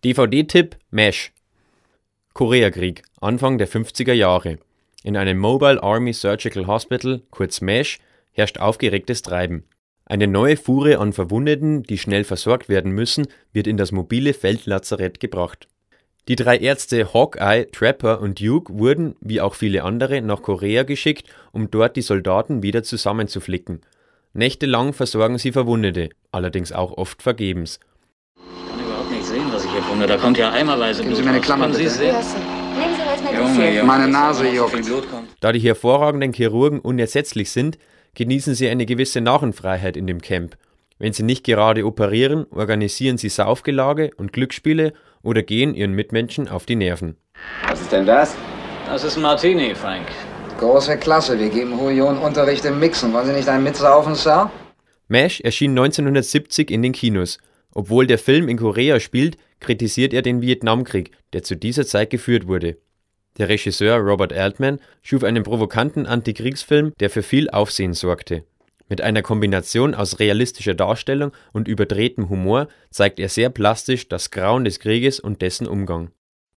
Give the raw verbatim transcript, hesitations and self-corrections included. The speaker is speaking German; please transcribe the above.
D V D-Tipp MASH. Koreakrieg, Anfang der fünfziger Jahre. In einem Mobile Army Surgical Hospital, kurz MASH, herrscht aufgeregtes Treiben. Eine neue Fuhre an Verwundeten, die schnell versorgt werden müssen, wird in das mobile Feldlazarett gebracht. Die drei Ärzte Hawkeye, Trapper und Duke wurden, wie auch viele andere, nach Korea geschickt, um dort die Soldaten wieder zusammenzuflicken. Nächtelang versorgen sie Verwundete, allerdings auch oft vergebens. Ich kann überhaupt nicht sehen, was ich hier funde. Da kommt ja eimerweise Geben Sie mir eine Klammer, bitte. bitte. Nehmen Nehmen Sie mal Junge, Medizin. Junge, Meine das Nase ist aber, was juckt. viel Blut kommt. Da die hervorragenden Chirurgen unersetzlich sind, genießen sie eine gewisse Narrenfreiheit in dem Camp. Wenn sie nicht gerade operieren, organisieren sie Saufgelage und Glücksspiele oder gehen ihren Mitmenschen auf die Nerven. Was ist denn das? Das ist ein Martini, Frank. Große Klasse, wir geben Huion-Unterricht im Mixen. Wollen Sie nicht einen mitsaufen, Sir? MASH erschien neunzehnhundertsiebzig in den Kinos. Obwohl der Film in Korea spielt, kritisiert er den Vietnamkrieg, der zu dieser Zeit geführt wurde. Der Regisseur Robert Altman schuf einen provokanten Antikriegsfilm, der für viel Aufsehen sorgte. Mit einer Kombination aus realistischer Darstellung und überdrehtem Humor zeigt er sehr plastisch das Grauen des Krieges und dessen Umgang.